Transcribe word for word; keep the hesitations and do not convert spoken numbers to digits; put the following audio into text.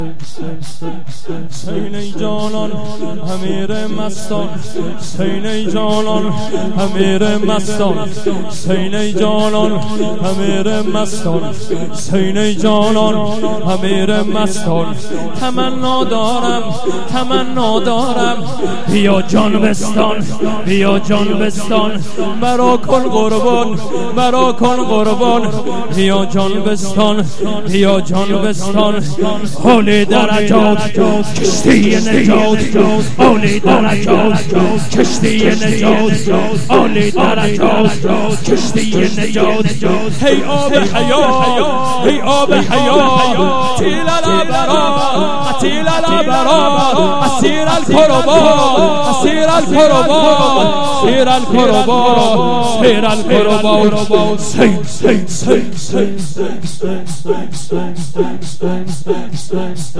حسین ای جانان امیر مستان، حسین ای جانان امیر مستان، حسین ای جانان امیر مستان، حسین ای جانان امیر مستان. تمنا دارم تمنا دارم بیا جان بستان، بیا جان بستان، مرا کن قربان، مرا کن قربان، بیا جان بستان، بیا جان بستان. حال درجات کشتی نجات، حال درجات کشتی نجات، حال درجات کشتی نجات. هی آب حیات، هی آب حیات، تیل الابرار، قتیل الابرار، اسیر القربان، اسیر القربان، اسیر القربان، اسیر القربان. سین سین سین سین سین سین سین سین سین سین.